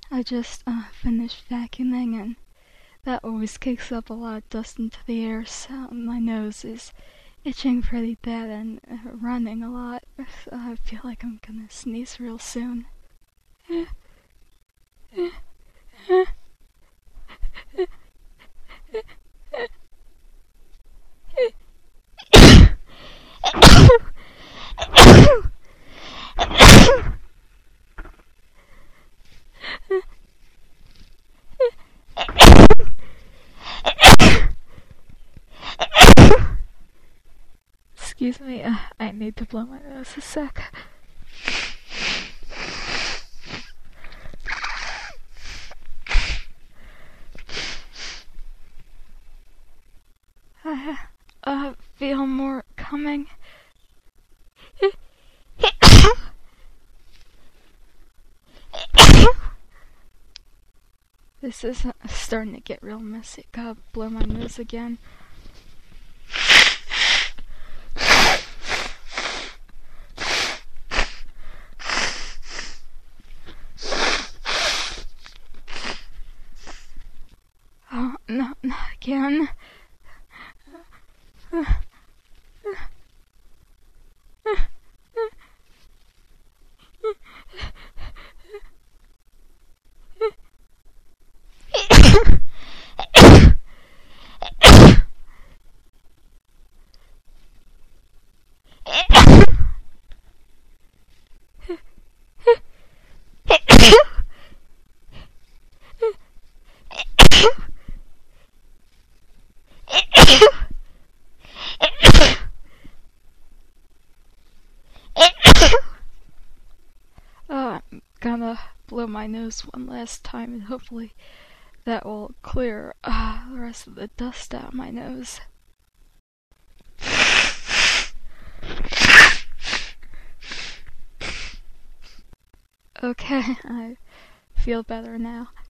I just finished vacuuming, and that always kicks up a lot of dust into the air, so my nose is itching pretty bad and running a lot. So I feel like I'm gonna sneeze real soon. Excuse me, I need to blow my nose a sec. I feel more coming. This is starting to get real messy. Gotta blow my nose again. Oh, no, not again. I'm gonna blow my nose one last time, and hopefully that will clear the rest of the dust out of my nose. Okay, I feel better now.